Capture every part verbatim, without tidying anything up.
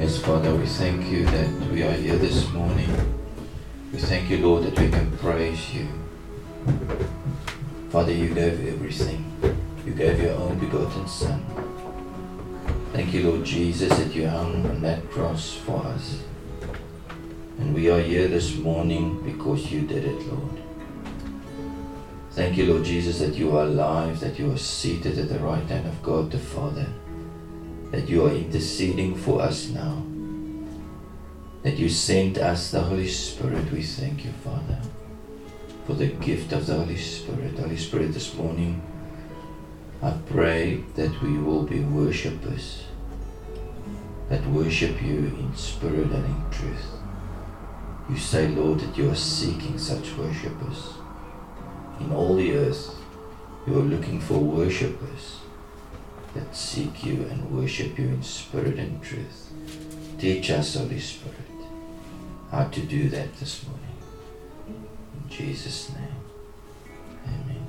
Yes, Father, we thank you that we are here this morning. We thank you, Lord, that we can praise you. Father, you gave everything. You gave your own begotten Son. Thank you, Lord Jesus, that you hung on that cross for us. And we are here this morning because you did it, Lord. Thank you, Lord Jesus, that you are alive, that you are seated at the right hand of God the Father, that you are interceding for us now, that you sent us the Holy Spirit. We thank you, Father, for the gift of the Holy Spirit. Holy Spirit, this morning, I pray that we will be worshippers, that worship you in spirit and in truth. You say, Lord, that you are seeking such worshippers. In all the earth, you are looking for worshippers that seek you and worship you in spirit and truth. Teach us, Holy Spirit, how to do that this morning. In Jesus' name, amen.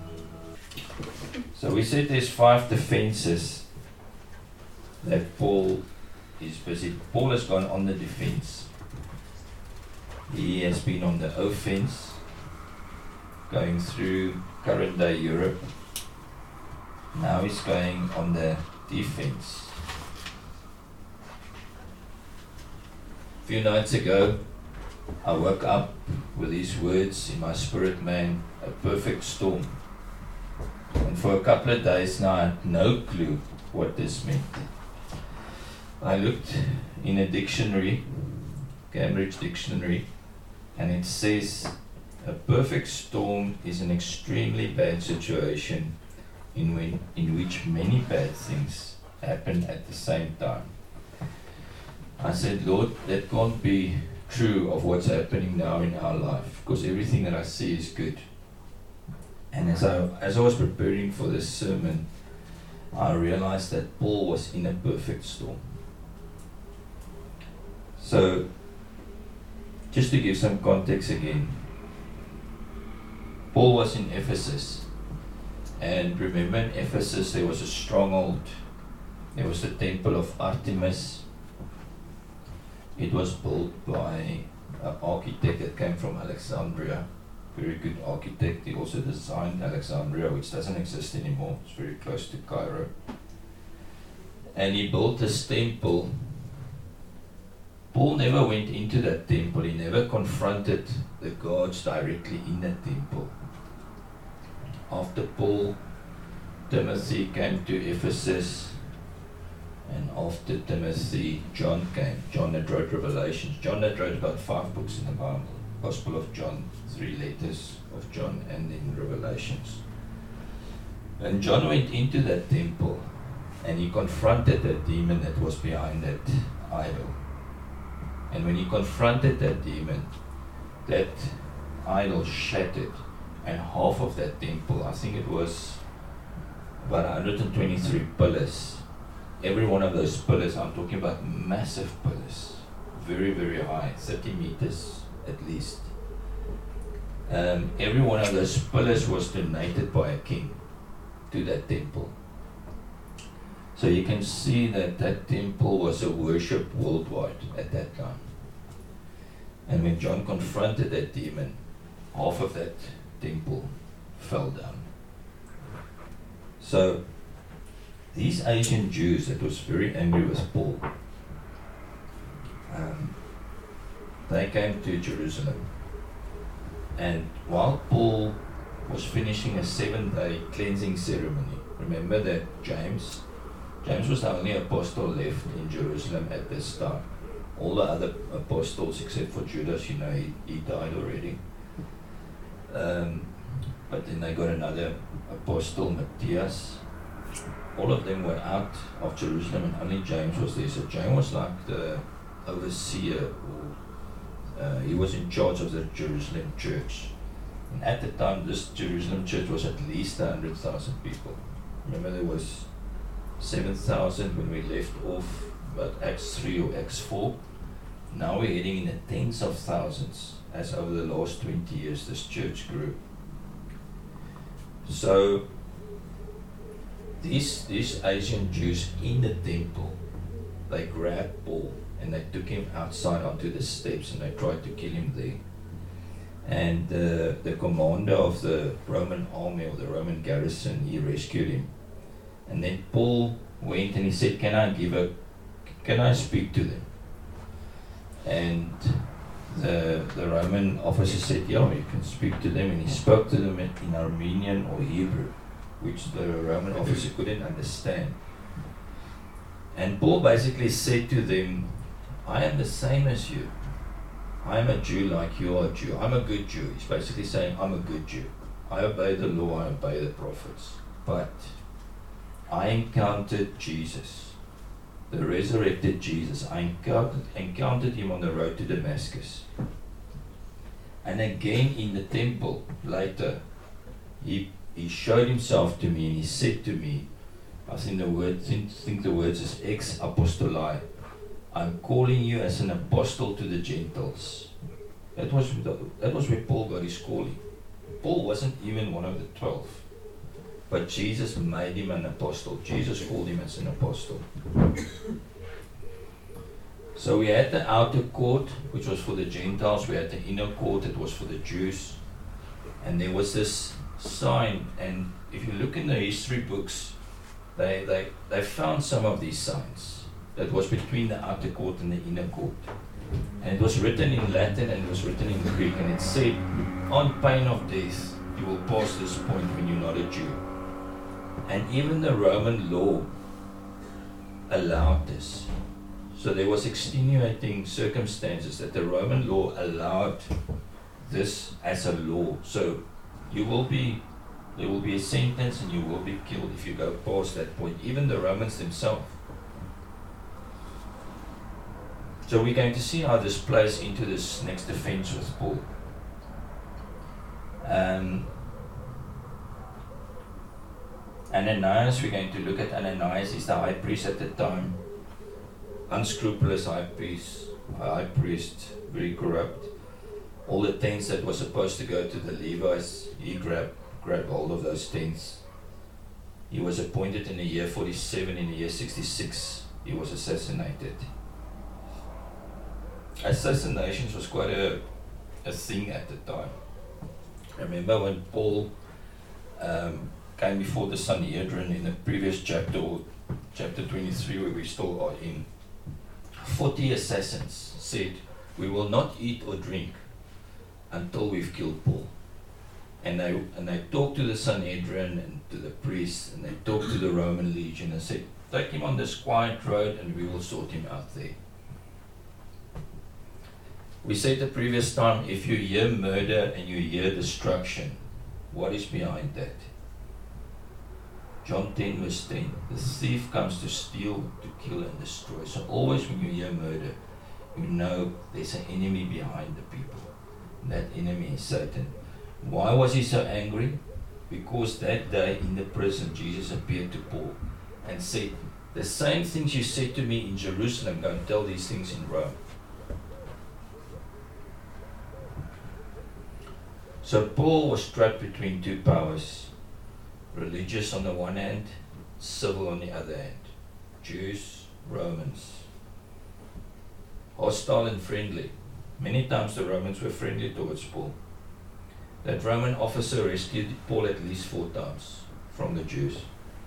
So we said there's five defenses that Paul is busy. Paul has gone on the defense. He has been on the offense, going through current day Europe. Now he's going on the defense. A few nights ago, I woke up with these words in my spirit, man, a perfect storm. And for a couple of days now, I had no clue what this meant. I looked in a dictionary, Cambridge Dictionary, and it says, a perfect storm is an extremely bad situation in, when, in which many bad things happen at the same time. I said, Lord, that can't be true of what's happening now in our life, because everything that I see is good. And as I, as I was preparing for this sermon, I realized that Paul was in a perfect storm. So, just to give some context again, Paul was in Ephesus, and remember in Ephesus there was a stronghold. There was the temple of Artemis. It was built by an architect that came from Alexandria, very good architect. He also designed Alexandria, which doesn't exist anymore. It's very close to Cairo. And he built this temple. Paul never went into that temple. He never confronted the gods directly in that temple. After Paul, Timothy came to Ephesus, and after Timothy, John came. John that wrote Revelations. John that wrote about five books in the Bible. Gospel of John, three letters of John, and then Revelations. And John went into that temple, and he confronted that demon that was behind that idol. And when he confronted that demon, that idol shattered, and half of that temple, I think it was about one hundred twenty-three pillars. Every one of those pillars, I'm talking about massive pillars, very, very high, thirty meters at least. Um, every one of those pillars was donated by a king to that temple. So you can see that that temple was a worship worldwide at that time. And when John confronted that demon, half of that temple fell down. So these Asian Jews that was very angry with Paul, um, they came to Jerusalem. And while Paul was finishing a seven-day cleansing ceremony, remember that James, James was the only apostle left in Jerusalem at this time. All the other apostles, except for Judas, you know, he, he died already. Um, but then they got another apostle, Matthias. All of them were out of Jerusalem, and only James was there. So James was like the overseer, or uh, he was in charge of the Jerusalem church. And at the time, this Jerusalem church was at least one hundred thousand people. Remember, there was seven thousand when we left off, about Acts three or Acts four. Now we're heading in the tens of thousands, as over the last twenty years this church grew. So, these, these Asian Jews in the temple, they grabbed Paul and they took him outside onto the steps and they tried to kill him there. And uh, the commander of the Roman army or the Roman garrison, he rescued him. And then Paul went and he said, can I give a, can I speak to them? And the, the Roman officer said, yeah, you can speak to them. And he spoke to them in, in Armenian or Hebrew, which the Roman officer couldn't understand. And Paul basically said to them, I am the same as you. I am a Jew like you are a Jew. I'm a good Jew. He's basically saying, I'm a good Jew. I obey the law, I obey the prophets. But I encountered Jesus, the resurrected Jesus. I encountered, encountered him on the road to Damascus. And again in the temple later, he, he showed himself to me and he said to me, I think the word, think, think the words is ex apostoli. I'm calling you as an apostle to the Gentiles. That was that was where Paul got his calling. Paul wasn't even one of the twelve, but Jesus made him an apostle. Jesus called him as an apostle. So we had the outer court, which was for the Gentiles. We had the inner court, it was for the Jews. And there was this sign, and if you look in the history books, they they, they found some of these signs that was between the outer court and the inner court. And it was written in Latin and it was written in Greek, and it said, on pain of death, you will pass this point when you're not a Jew. And even the Roman law allowed this. So there was extenuating circumstances that the Roman law allowed this as a law. So you will be, there will be a sentence and you will be killed if you go past that point. Even the Romans themselves. So we're going to see how this plays into this next defense with Paul. Um, Ananias, we're going to look at Ananias. He's the high priest at the time. Unscrupulous high priest, high priest, very corrupt. All the tents that were supposed to go to the Levites, he grabbed, grabbed hold of those tents. He was appointed in the year forty-seven. In the year sixty-six, he was assassinated. Assassinations was quite a, a thing at the time. I remember when Paul um, came before the Sanhedrin in the previous chapter, or chapter twenty-three, where we still are in, forty assassins said, we will not eat or drink until we've killed Paul. And they, and they talked to the Sanhedrin and to the priests, and they talked to the Roman legion and said, take him on this quiet road and we will sort him out there. We said the previous time, if you hear murder and you hear destruction, what is behind that? John ten verse ten, the thief comes to steal, to kill and destroy. So always when you hear murder, you know there's an enemy behind the people. That enemy is Satan. Why was he so angry? Because that day in the prison, Jesus appeared to Paul and said, the same things you said to me in Jerusalem, go and tell these things in Rome. So Paul was trapped between two powers, religious on the one hand, civil on the other hand. Jews, Romans. Hostile and friendly. Many times the Romans were friendly towards Paul. That Roman officer rescued Paul at least four times from the Jews.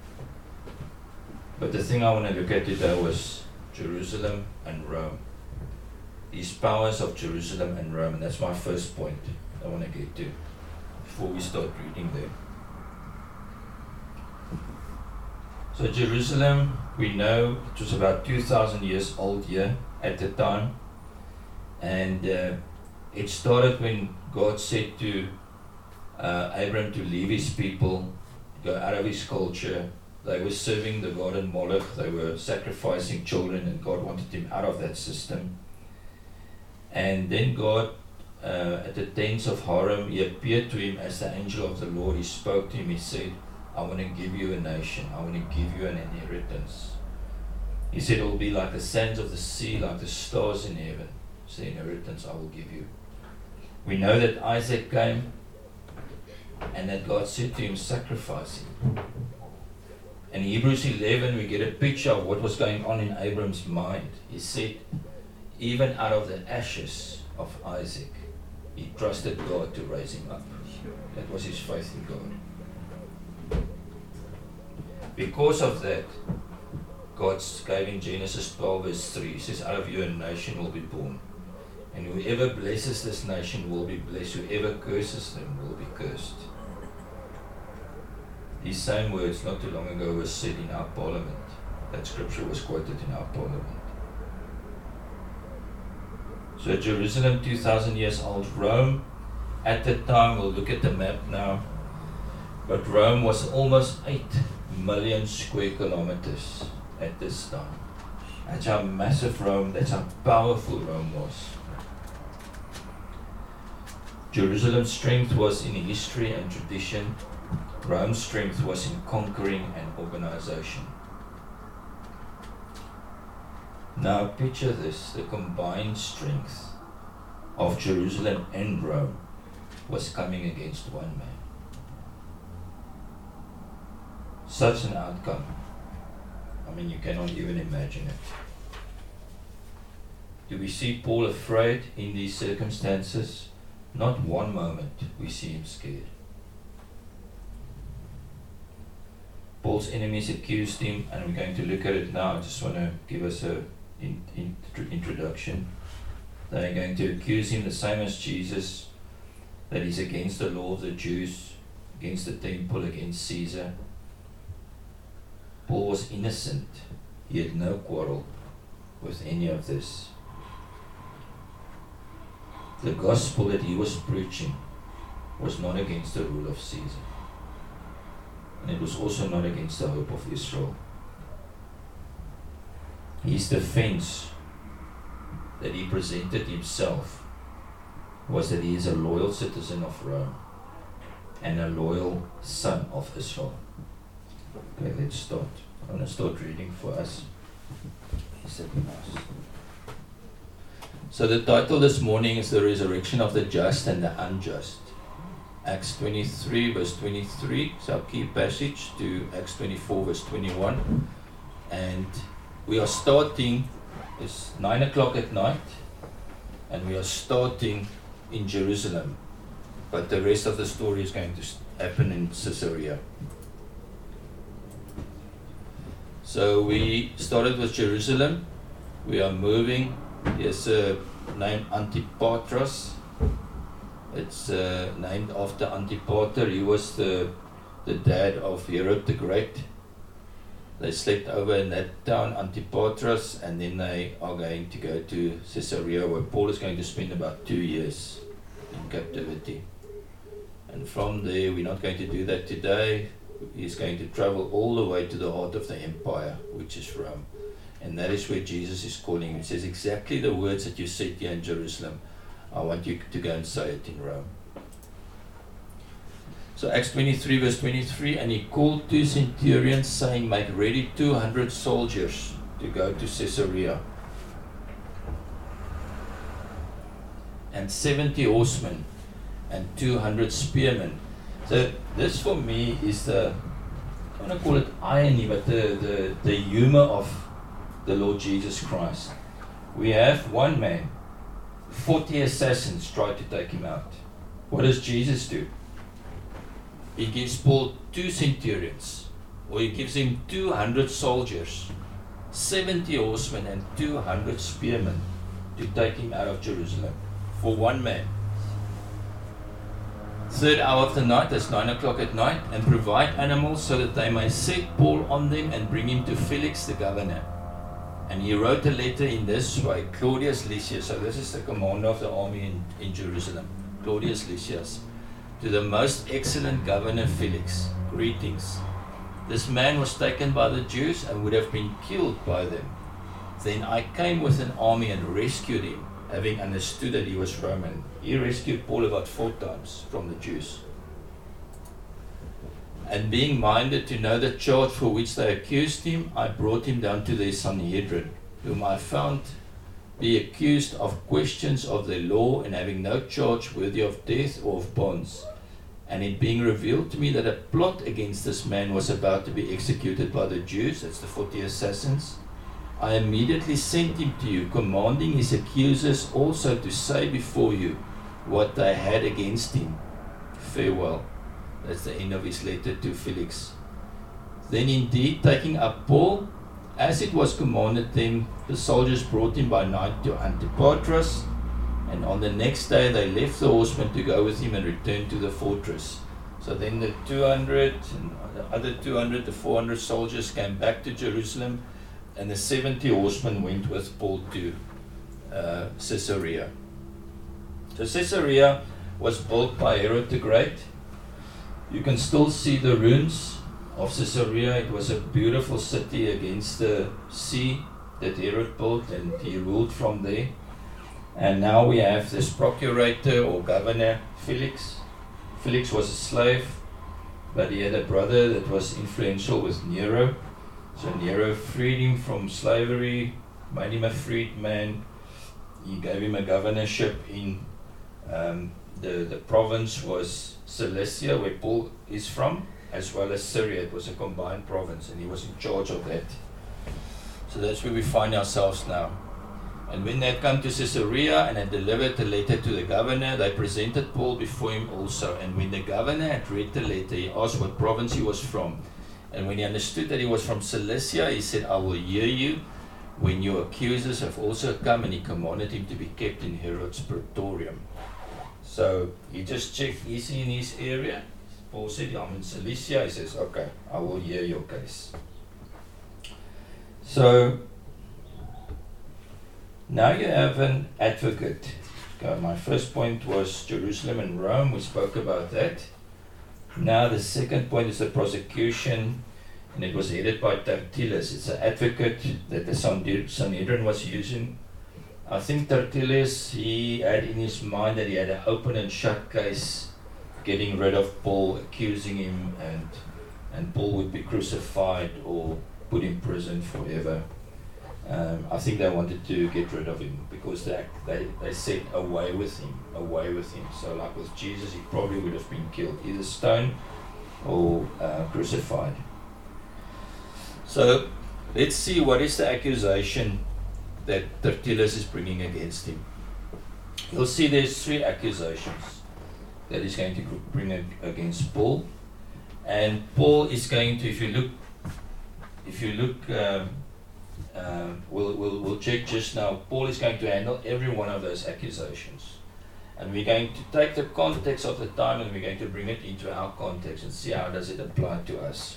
But the thing I want to look at today was Jerusalem and Rome. These powers of Jerusalem and Rome, and that's my first point I want to get to before we start reading there. So Jerusalem, we know it was about two thousand years old here at the time, and uh, it started when God said to uh, Abram to leave his people, go out of his culture. They were serving the god and Moloch, they were sacrificing children, and God wanted him out of that system. And then God, uh, at the tents of Horeb, he appeared to him as the angel of the Lord. He spoke to him, he said, I want to give you a nation, I want to give you an inheritance. He said it will be like the sands of the sea, like the stars in heaven. It's the inheritance I will give you. We know that Isaac came and that God said to him, sacrifice him. In Hebrews eleven, we get a picture of what was going on in Abram's mind. He said, even out of the ashes of Isaac, he trusted God to raise him up. That was his faith in God. Because of that, God gave in Genesis twelve verse three, he says, out of you a nation will be born. And whoever blesses this nation will be blessed. Whoever curses them will be cursed. These same words not too long ago were said in our parliament. That scripture was quoted in our parliament. So Jerusalem, two thousand years old. Rome, at that time, we'll look at the map now, but Rome was almost eight million square kilometers at this time. That's how massive Rome, that's how powerful Rome was. Jerusalem's strength was in history and tradition. Rome's strength was in conquering and organization. Now picture this, the combined strength of Jerusalem and Rome was coming against one man. Such an outcome, I mean, you cannot even imagine it. Do we see Paul afraid in these circumstances? Not one moment we see him scared. Paul's enemies accused him, and we're going to look at it now. I just want to give us a in, in, introduction. They're going to accuse him the same as Jesus, that he's against the law of the Jews, against the temple, against Caesar. Paul was innocent. He had no quarrel with any of this. The gospel that he was preaching was not against the rule of Caesar. And it was also not against the hope of Israel. His defense that he presented himself was that he is a loyal citizen of Rome and a loyal son of Israel. Okay, let's start. I'm going to start reading for us. So the title this morning is The Resurrection of the Just and the Unjust. Acts twenty-three verse twenty-three is our key passage, to Acts twenty-four verse twenty-one. And we are starting, it's nine o'clock at night, and we are starting in Jerusalem. But the rest of the story is going to happen in Caesarea. So we started with Jerusalem. We are moving. There's a name Antipatris. It's uh, named after Antipater. He was the the dad of Herod the Great. They slept over in that town, Antipatris, and then they are going to go to Caesarea, where Paul is going to spend about two years in captivity. And from there, we're not going to do that today. He's going to travel all the way to the heart of the empire, which is Rome. And that is where Jesus is calling him. He says exactly the words that you said here in Jerusalem, I want you to go and say it in Rome. So Acts twenty-three verse twenty-three, and he called two centurions, saying, make ready two hundred soldiers to go to Caesarea, and seventy horsemen, and two hundred spearmen. So this for me is the, I want to call it irony, but the, the, the humor of the Lord Jesus Christ. We have one man, forty assassins try to take him out. What does Jesus do? He gives Paul two centurions, or he gives him two hundred soldiers, seventy horsemen and two hundred spearmen to take him out of Jerusalem for one man. Third hour of the night, that's nine o'clock at night, and provide animals so that they may set Paul on them and bring him to Felix the governor. And he wrote a letter in this way, Claudius Lysias, so this is the commander of the army in, in Jerusalem, Claudius Lysias, to the most excellent governor Felix, greetings. This man was taken by the Jews and would have been killed by them. Then I came with an army and rescued him, having understood that he was Roman. He rescued Paul about four times from the Jews. And being minded to know the charge for which they accused him, I brought him down to their Sanhedrin, whom I found be accused of questions of the law and having no charge worthy of death or of bonds. and it being revealed to me that a plot against this man was about to be executed by the Jews, that's the forty assassins, I immediately sent him to you, commanding his accusers also to say before you what they had against him. Farewell. That's the end of his letter to Felix. Then indeed, taking up Paul, as it was commanded them, the soldiers brought him by night to Antipatris, and on the next day they left the horsemen to go with him and return to the fortress. So then the two hundred and the other two hundred, the four hundred soldiers came back to Jerusalem, and the seventy horsemen went with Paul to uh, Caesarea. So Caesarea was built by Herod the Great. You can still see the ruins of Caesarea. It was a beautiful city against the sea that Herod built, and he ruled from there. And now we have this procurator or governor, Felix. Felix was a slave, but he had a brother that was influential with Nero. So Nero freed him from slavery, made him a freed man. He gave him a governorship in um, the, the province was Cilicia, where Paul is from, as well as Syria. It was a combined province, and he was in charge of that. So that's where we find ourselves now. And when they had come to Caesarea and had delivered the letter to the governor, they presented Paul before him also. And when the governor had read the letter, he asked what province he was from. And when he understood that he was from Cilicia, he said, I will hear you when your accusers have also come, and he commanded him to be kept in Herod's praetorium. So he just checked, is he in his area? Paul said, I'm in Cilicia. He says, okay, I will hear your case. So now you have an advocate. Okay, my first point was Jerusalem and Rome. We spoke about that. Now the second point is the prosecution, and it was headed by Tertullus. It's an advocate that the Sanhedrin was using. I think Tertullus, he had in his mind that he had an open and shut case, getting rid of Paul, accusing him, and and Paul would be crucified or put in prison forever. Um, I think they wanted to get rid of him because they, they, they said away with him, away with him. So like with Jesus, he probably would have been killed, either stoned or uh, crucified. So let's see what is the accusation that Tertullus is bringing against him. You'll see there's three accusations that he's going to bring against Paul. And Paul is going to, if you look, if you look, um, Uh, we'll, we'll, we'll check just now. Paul is going to handle every one of those accusations. And we're going to take the context of the time and we're going to bring it into our context and see how does it apply to us.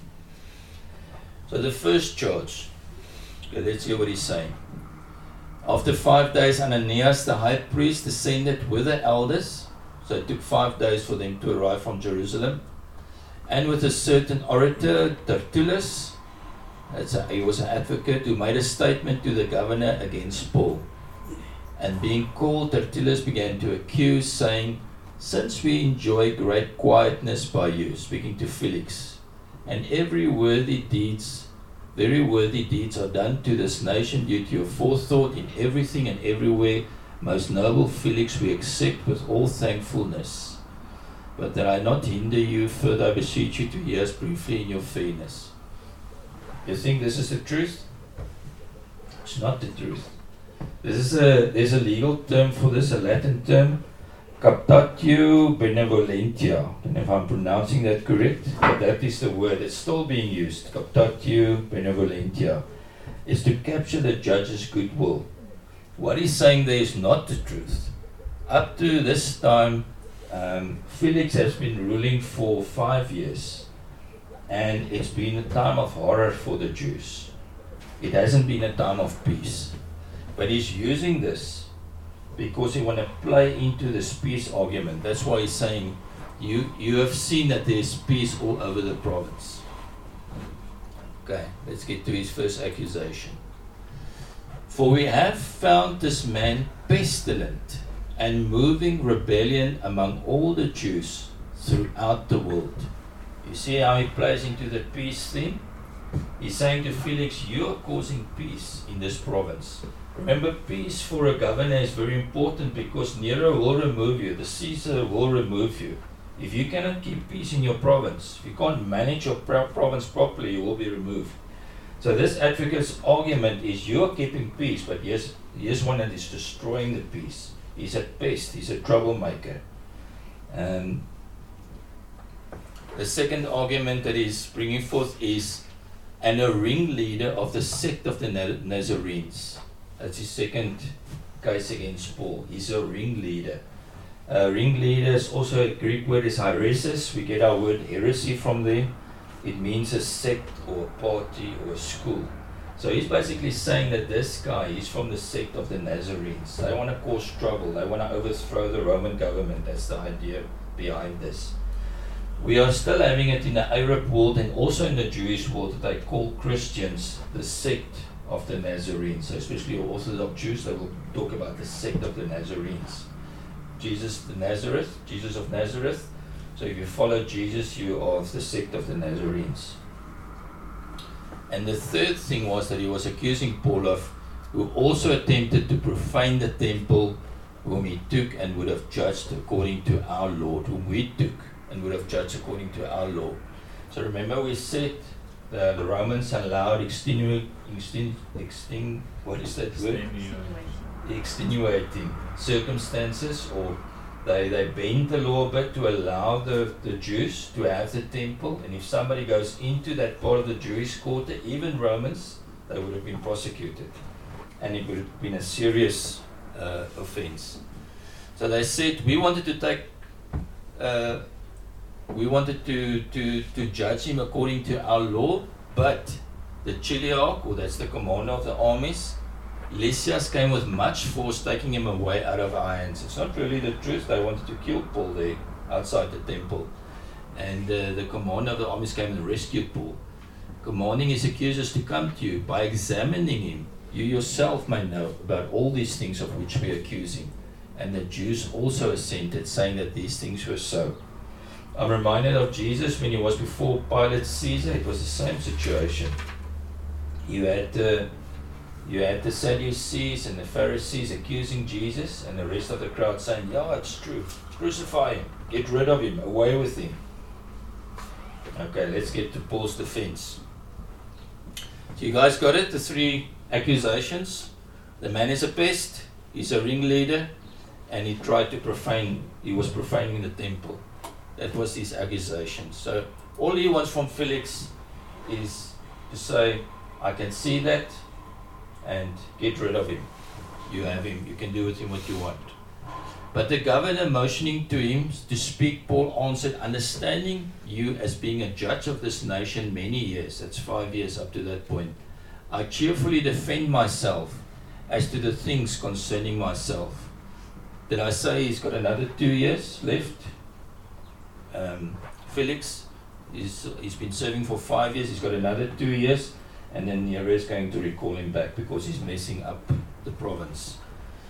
So the first charge, okay, let's hear what he's saying. After five days, Ananias the high priest descended with the elders. So it took five days for them to arrive from Jerusalem. And with a certain orator, Tertullus, It's a, he was an advocate who made a statement to the governor against Paul. And being called, Tertullus began to accuse, saying, since we enjoy great quietness by you, speaking to Felix, and every worthy deeds, very worthy deeds are done to this nation due to your forethought in everything and everywhere, most noble Felix, we accept with all thankfulness. But that I not hinder you further, I beseech you to hear us briefly in your fairness. You think this is the truth? It's not the truth. This is a there's a legal term for this, a Latin term, captatio benevolentia. I don't know if I'm pronouncing that correct, but that is the word. It's still being used. Captatio benevolentia is to capture the judge's goodwill. What he's saying there is not the truth. Up to this time, um, Felix has been ruling for five years. And it's been a time of horror for the Jews. It hasn't been a time of peace. But he's using this because he wants to play into this peace argument. That's why he's saying, you, you have seen that there's peace all over the province. Okay, let's get to his first accusation. For we have found this man pestilent and moving rebellion among all the Jews throughout the world. You see how he plays into the peace thing? He's saying to Felix, you are causing peace in this province. Remember, peace for a governor is very important because Nero will remove you, the Caesar will remove you If you cannot keep peace in your province, if you can't manage your pro- province properly, you will be removed. So this advocate's argument is you are keeping peace, but here's, here's one that is destroying the peace. He's a pest, he's a troublemaker. Um, the second argument that he's bringing forth is, and a ringleader of the sect of the Nazarenes. That's his second case against Paul. He's a ringleader. Uh, ringleader is also a Greek word, is heresis. We get our word heresy from there. It means a sect or a party or a school. So he's basically saying that this guy, he's from the sect of the Nazarenes. They want to cause trouble. They want to overthrow the Roman government. That's the idea behind this. We are still having it in the Arab world and also in the Jewish world that they call Christians the sect of the Nazarenes. So especially Orthodox Jews, they will talk about the sect of the Nazarenes. Jesus the Nazareth, Jesus of Nazareth. So if you follow Jesus, you are of the sect of the Nazarenes. And the third thing was that he was accusing Paul of, who also attempted to profane the temple, whom he took and would have judged according to our law, whom we took and would have judged according to our law. So remember we said the, the Romans allowed extenuating, exten, exten, what is that word? Extenuating circumstances, or they, they bend the law a bit to allow the, the Jews to have the temple, and if somebody goes into that part of the Jewish quarter, even Romans, they would have been prosecuted, and it would have been a serious uh, offense. So they said, we wanted to take, uh, we wanted to, to, to judge him according to our law, but the Chiliarch, or that's the commander of the armies, Lysias, came with much force, taking him away out of our hands. It's not really the truth. They wanted to kill Paul there outside the temple. And uh, the commander of the armies came and rescued Paul, commanding his accusers to come to you. By examining him, you yourself may know about all these things of which we accuse him. And the Jews also assented, saying that these things were so. I'm reminded of Jesus when he was before Pilate Caesar. It was the same situation. You had uh, You had the Sadducees and the Pharisees accusing Jesus, and the rest of the crowd saying, yeah, it's true. Crucify him. Get rid of him. Away with him. Okay, let's get to Paul's defense. So you guys got it? The three accusations. The man is a pest. He's a ringleader. And he tried to profane. He was profaning the temple. That was his accusation. So all he wants from Felix is to say, I can see that, and get rid of him. You have him, you can do with him what you want. But the governor, motioning to him to speak, Paul answered, understanding you as being a judge of this nation many years, that's five years up to that point, I cheerfully defend myself as to the things concerning myself. Did I say he's got another two years left? Um, Felix, he's, he's been serving for five years, he's got another two years. And then Nero is going to recall him back because he's messing up the province.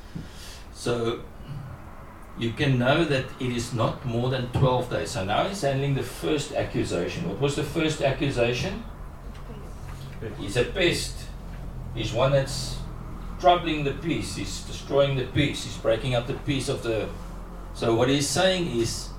So you can know that it is not more than twelve days. So now he's handling the first accusation. What was the first accusation? He's a pest. He's one that's troubling the peace. He's destroying the peace. He's breaking up the peace of the... So what he's saying is,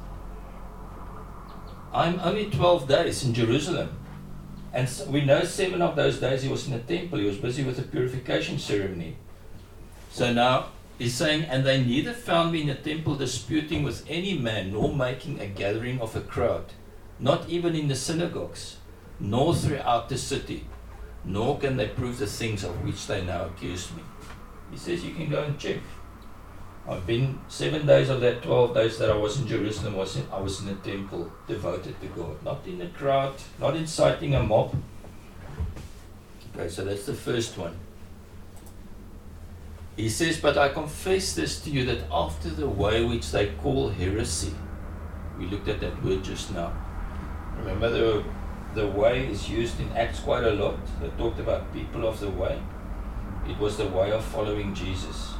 I'm only twelve days in Jerusalem. And so we know seven of those days he was in the temple. He was busy with the purification ceremony. So now he's saying, and they neither found me in the temple disputing with any man, nor making a gathering of a crowd, not even in the synagogues, nor throughout the city, nor can they prove the things of which they now accuse me. He says you can go and check. I've been seven days of that twelve days that I was in Jerusalem, was in, I was in the temple, devoted to God. Not in the crowd, not inciting a mob. Okay, so that's the first one. He says, but I confess this to you, that after the way which they call heresy, we looked at that word just now. Remember the, the way is used in Acts quite a lot. They talked about people of the way. It was the way of following Jesus.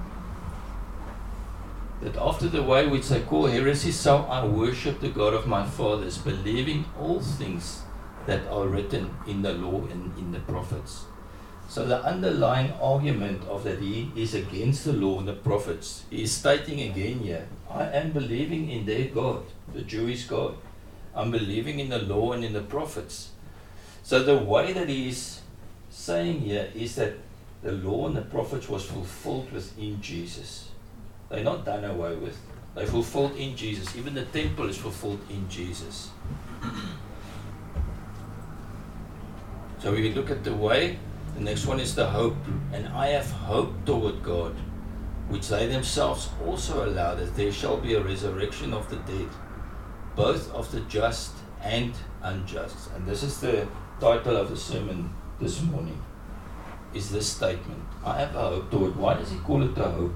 That after the way which they call heresy, so I worship the God of my fathers, believing all things that are written in the law and in the prophets. So the underlying argument of that he is against the law and the prophets, he is stating again here, I am believing in their God, the Jewish God. I'm believing in the law and in the prophets. So the way that he is saying here is that the law and the prophets was fulfilled within Jesus. They're not done away with. They're fulfilled in Jesus. Even the temple is fulfilled in Jesus. So we look at the way. The next one is the hope. And I have hope toward God, which they themselves also allow, that there shall be a resurrection of the dead, both of the just and unjust. And this is the title of the sermon this morning, is this statement. I have a hope toward. Why does he call it a hope?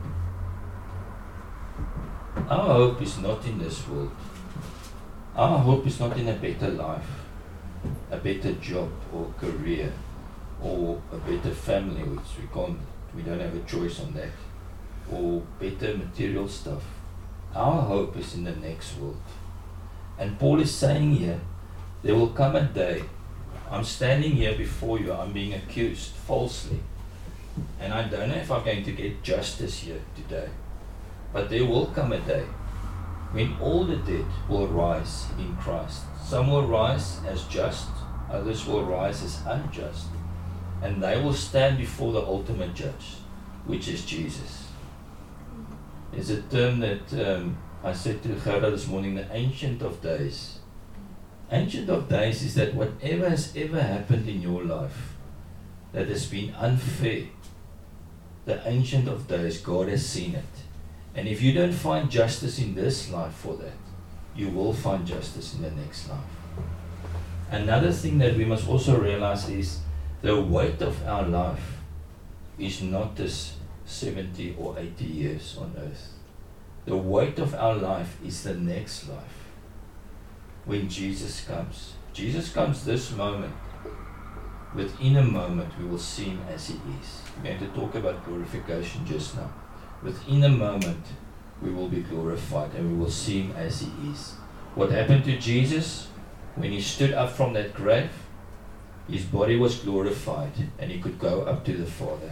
Our hope is not in this world. Our hope is not in a better life, a better job or career, or a better family, which we can't, we don't have a choice on that, or better material stuff. Our hope is in the next world. And Paul is saying here, there will come a day, I'm standing here before you, I'm being accused falsely, and I don't know if I'm going to get justice here today, but there will come a day when all the dead will rise in Christ. Some will rise as just, others will rise as unjust, and they will stand before the ultimate judge, which is Jesus. There's a term that um, I said to Gerda this morning, the Ancient of Days. Ancient of Days is that whatever has ever happened in your life that has been unfair, the Ancient of Days, God has seen it. And if you don't find justice in this life for that, you will find justice in the next life. Another thing that we must also realize is the weight of our life is not this seventy or eighty years on earth. The weight of our life is the next life. When Jesus comes. Jesus comes this moment. Within a moment we will see him as he is. We're going to talk about glorification just now. Within a moment we will be glorified and we will see him as he is. What happened to Jesus? When he stood up from that grave, his body was glorified and he could go up to the Father.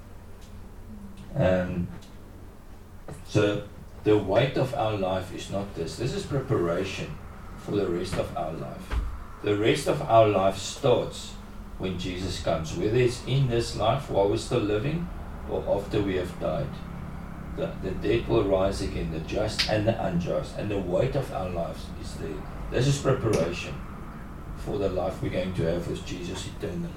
Um, so the weight of our life is not this. This is preparation for the rest of our life. The rest of our life starts when Jesus comes, whether it's in this life while we're still living or after we have died. The, the dead will rise again, the just and the unjust, and the weight of our lives is there. This is preparation for the life we're going to have with Jesus eternally.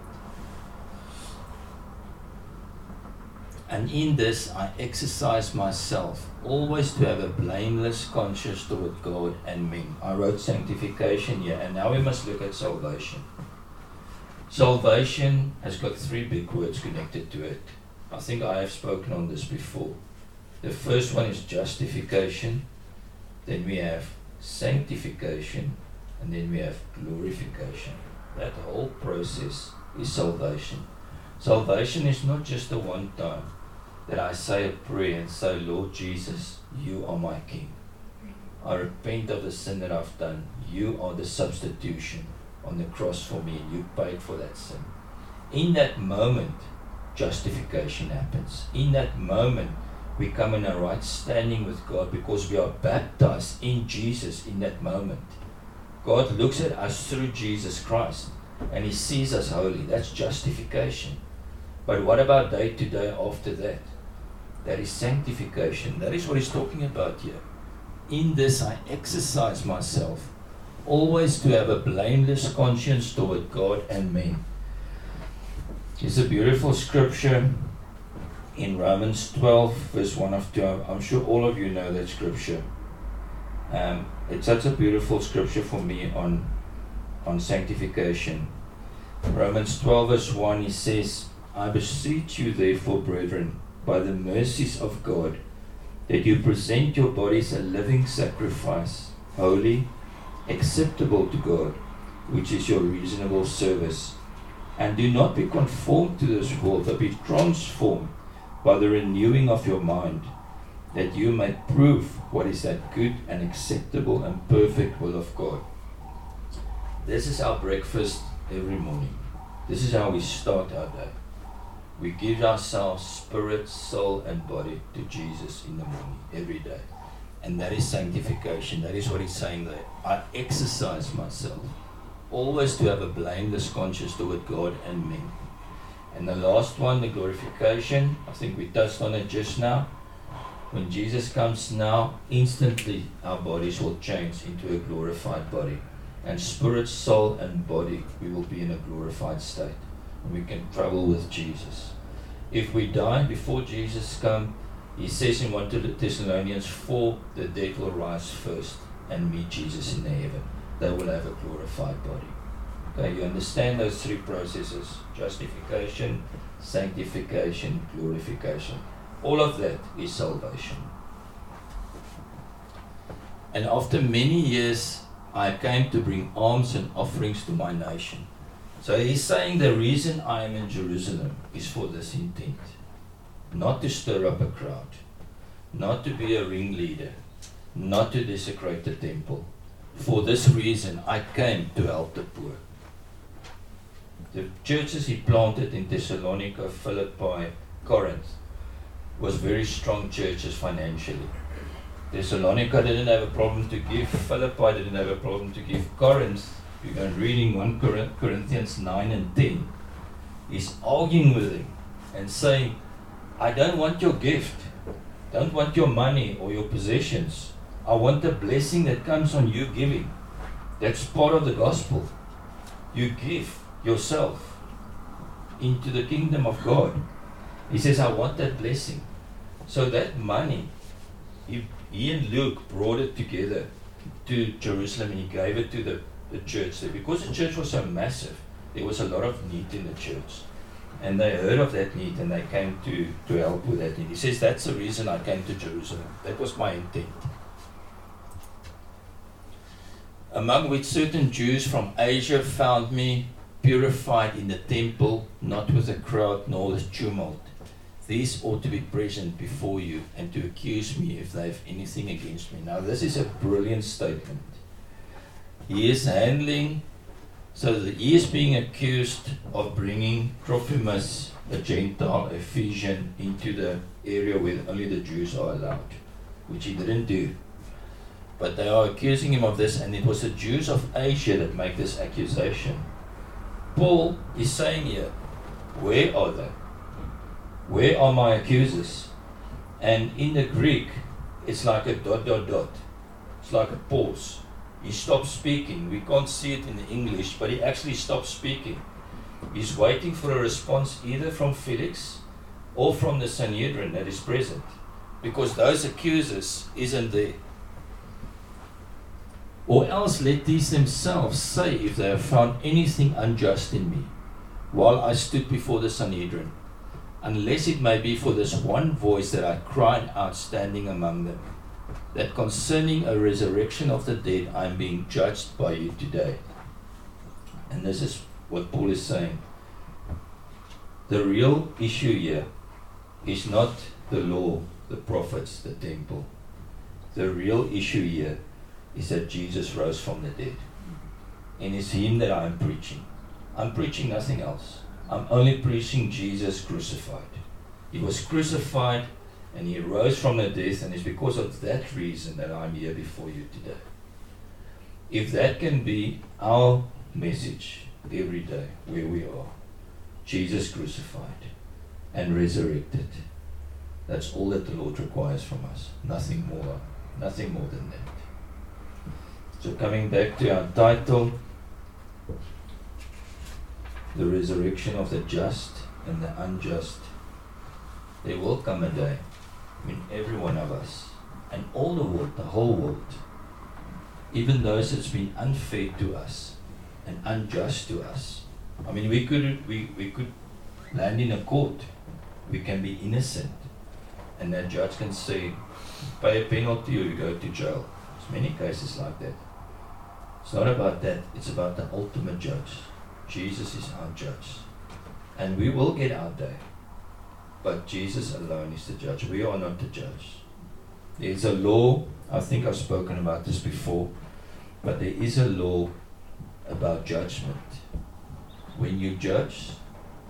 And in this I exercise myself always to have a blameless conscience toward God and men. I wrote sanctification here, and now we must look at salvation. Salvation has got three big words connected to it. I think I have spoken on this before. The first one is justification, then we have sanctification, and then we have glorification. That whole process is salvation. Salvation is not just the one time that I say a prayer and say, Lord Jesus, you are my King. I repent of the sin that I've done. You are the substitution on the cross for me, and you paid for that sin. In that moment, justification happens. In that moment, we come in a right standing with God because we are baptized in Jesus in that moment. God looks at us through Jesus Christ and he sees us holy. That's justification. But what about day to day after that? That is sanctification. That is what he's talking about here. In this I exercise myself always to have a blameless conscience toward God and men. It's a beautiful scripture in Romans twelve verse one of two. I'm sure all of you know that scripture. Um, it's such a beautiful scripture for me on, on sanctification. Romans twelve verse one, he says, I beseech you therefore, brethren, by the mercies of God, that you present your bodies a living sacrifice, holy, acceptable to God, which is your reasonable service. And do not be conformed to this world, but be transformed by the renewing of your mind, that you may prove what is that good and acceptable and perfect will of God. This is our breakfast every morning. This is how we start our day. We give ourselves spirit, soul, and body to Jesus in the morning, every day. And that is sanctification. That is what he's saying there. I exercise myself always to have a blameless conscience toward God and men. And the last one, the glorification, I think we touched on it just now. When Jesus comes now, instantly our bodies will change into a glorified body. And spirit, soul, and body, we will be in a glorified state. And we can travel with Jesus. If we die before Jesus comes, he says in First Thessalonians four, the dead will rise first and meet Jesus in the heaven. They will have a glorified body. Okay, you understand those three processes: justification, sanctification, glorification. All of that is salvation. And after many years, I came to bring alms and offerings to my nation. So he's saying the reason I am in Jerusalem is for this intent. Not to stir up a crowd, not to be a ringleader, not to desecrate the temple. For this reason, I came to help the poor. The churches he planted in Thessalonica, Philippi, Corinth, was very strong churches financially. Thessalonica didn't have a problem to give. Philippi didn't have a problem to give. Corinth, you go reading First Corinthians nine and ten, he's arguing with him and saying, I don't want your gift. Don't want your money or your possessions. I want the blessing that comes on you giving. That's part of the gospel. You give yourself into the kingdom of God. He says, I want that blessing. So that money, he, he and Luke brought it together to Jerusalem and he gave it to the, the church there. Because the church was so massive, there was a lot of need in the church. And they heard of that need and they came to, to help with that need. He says, that's the reason I came to Jerusalem. That was my intent. Among which certain Jews from Asia found me purified in the temple, not with a crowd nor with tumult. These ought to be present before you and to accuse me if they have anything against me. Now this is a brilliant statement. He is handling, so that he is being accused of bringing Trophimus, a Gentile Ephesian, into the area where only the Jews are allowed, which he didn't do. But they are accusing him of this, and it was the Jews of Asia that make this accusation. Paul is saying here, where are they? Where are my accusers? And in the Greek, it's like a dot, dot, dot. It's like a pause. He stops speaking. We can't see it in the English, but he actually stops speaking. He's waiting for a response either from Felix or from the Sanhedrin that is present, because those accusers isn't there. Or else let these themselves say if they have found anything unjust in me, while I stood before the Sanhedrin, unless it may be for this one voice that I cried out standing among them, that concerning a resurrection of the dead I am being judged by you today. And this is what Paul is saying. The real issue here is not the law, the prophets, the temple. The real issue here is that Jesus rose from the dead. And it's him that I am preaching. I'm preaching nothing else. I'm only preaching Jesus crucified. He was crucified and he rose from the death, and it's because of that reason that I'm here before you today. If that can be our message every day where we are, Jesus crucified and resurrected, that's all that the Lord requires from us. Nothing more, nothing more than that. So coming back to our title, the resurrection of the just and the unjust. There will come a day when every one of us, and all the world, the whole world, even those that's been unfair to us and unjust to us. I mean, we could we, we could land in a court. We can be innocent, and that judge can say, pay a penalty or you go to jail. There's many cases like that. It's not about that. It's about the ultimate judge. Jesus is our judge. And we will get our day. But Jesus alone is the judge. We are not the judge. There's a law, I think I've spoken about this before, but there is a law about judgment. When you judge,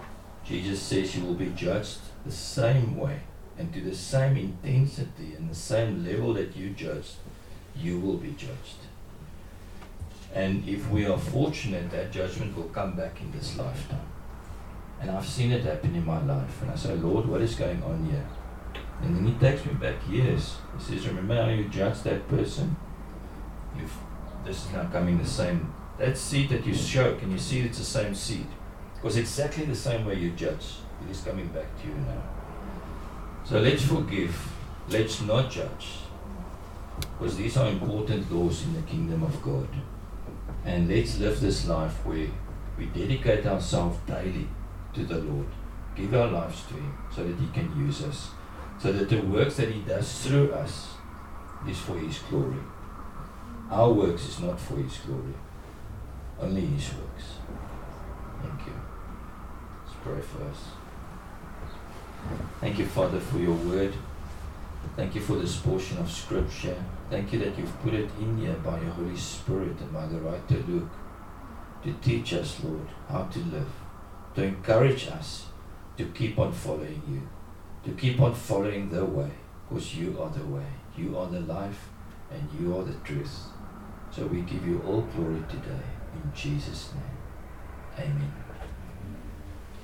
Jesus says you will be judged the same way and to the same intensity and the same level that you judged, you will be judged. And if we are fortunate, that judgment will come back in this lifetime. And I've seen it happen in my life. And I say, Lord, what is going on here? And then he takes me back years. He says, remember how you judged that person? You've, this is now coming the same. That seed that you show, can you see it's the same seed? Because exactly the same way you judge, it is coming back to you now. So let's forgive. Let's not judge. Because these are important laws in the kingdom of God. And let's live this life where we dedicate ourselves daily to the Lord. Give our lives to Him so that He can use us. So that the works that He does through us is for His glory. Our works is not for His glory. Only His works. Thank you. Let's pray first. Thank you, Father, for your word. Thank you for this portion of Scripture. Thank you that you've put it in here by your Holy Spirit and by the writer Luke to teach us, Lord, how to live, to encourage us to keep on following you, to keep on following the way, because you are the way, you are the life, and you are the truth. So we give you all glory today, in Jesus' name. Amen.